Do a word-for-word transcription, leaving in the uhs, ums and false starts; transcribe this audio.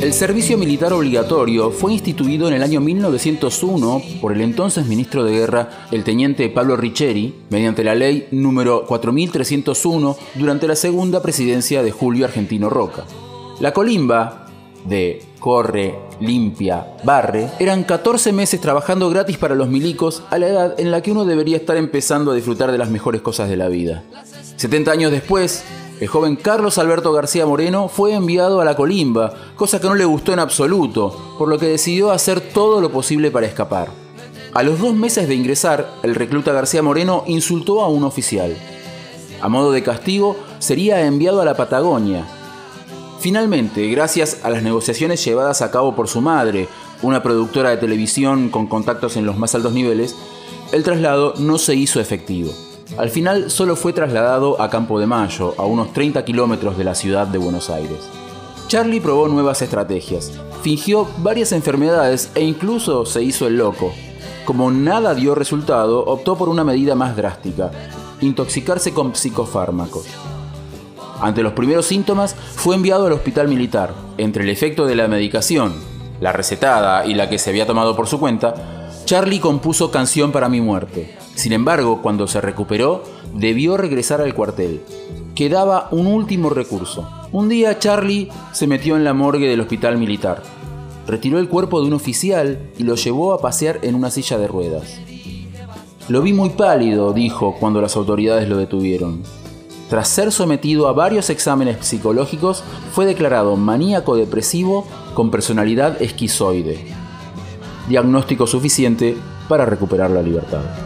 El servicio militar obligatorio fue instituido en el año mil novecientos uno por el entonces ministro de Guerra, el teniente Pablo Riccheri, mediante la ley número cuatro mil trescientos uno durante la segunda presidencia de Julio Argentino Roca. La colimba de corre, limpia, barre, eran catorce meses trabajando gratis para los milicos a la edad en la que uno debería estar empezando a disfrutar de las mejores cosas de la vida. setenta años después, el joven Carlos Alberto García Moreno fue enviado a la colimba, cosa que no le gustó en absoluto, por lo que decidió hacer todo lo posible para escapar. A los dos meses de ingresar, el recluta García Moreno insultó a un oficial. A modo de castigo, sería enviado a la Patagonia. Finalmente, gracias a las negociaciones llevadas a cabo por su madre, una productora de televisión con contactos en los más altos niveles, el traslado no se hizo efectivo. Al final solo fue trasladado a Campo de Mayo, a unos treinta kilómetros de la ciudad de Buenos Aires. Charlie probó nuevas estrategias, fingió varias enfermedades e incluso se hizo el loco. Como nada dio resultado, optó por una medida más drástica: intoxicarse con psicofármacos. Ante los primeros síntomas, fue enviado al hospital militar. Entre el efecto de la medicación, la recetada y la que se había tomado por su cuenta, Charlie compuso Canción para mi muerte. Sin embargo, cuando se recuperó, debió regresar al cuartel. Quedaba un último recurso. Un día Charlie se metió en la morgue del hospital militar. Retiró el cuerpo de un oficial y lo llevó a pasear en una silla de ruedas. Lo vi muy pálido, dijo cuando las autoridades lo detuvieron. Tras ser sometido a varios exámenes psicológicos, fue declarado maníaco depresivo con personalidad esquizoide. Diagnóstico suficiente para recuperar la libertad.